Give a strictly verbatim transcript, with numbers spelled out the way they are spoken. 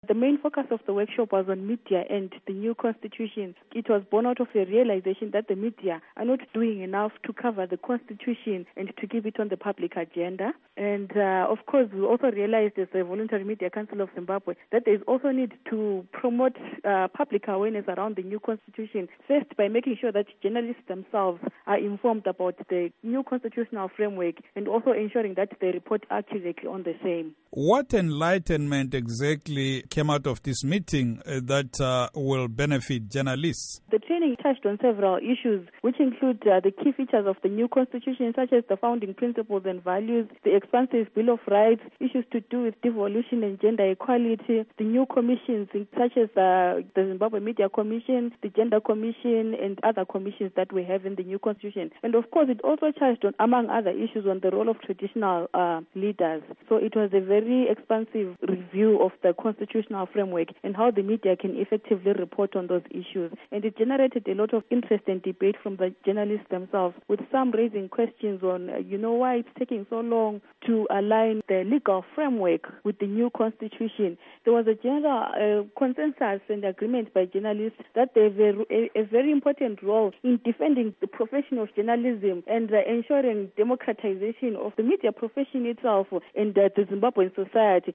The main focus of the workshop was on media and the new constitution. It was born out of a realization that the media are not doing enough to cover the constitution and to keep it on the public agenda. And uh, of course, we also realized as the Voluntary Media Council of Zimbabwe that there is also need to promote uh, public awareness around the new constitution, first by making sure that journalists themselves are informed about the new constitutional framework and also ensuring that they report accurately on the same. What enlightenment exactly came out of this meeting uh, that uh, will benefit journalists? The training touched on several issues, which include uh, the key features of the new constitution, such as the founding principles and values, the expansive Bill of Rights, issues to do with devolution and gender equality, the new commissions, such as uh, the Zimbabwe Media Commission, the Gender Commission, and other commissions that we have in the new constitution. And of course, it also touched on, among other issues, on the role of traditional uh, leaders. So it was a very very expansive review of the constitutional framework and how the media can effectively report on those issues. And it generated a lot of interest and debate from the journalists themselves, with some raising questions on, uh, you know, why it's taking so long to align the legal framework with the new constitution. There was a general uh, consensus and agreement by journalists that they have a, a very important role in defending the profession of journalism and uh, ensuring democratization of the media profession itself and uh, the Zimbabwean society.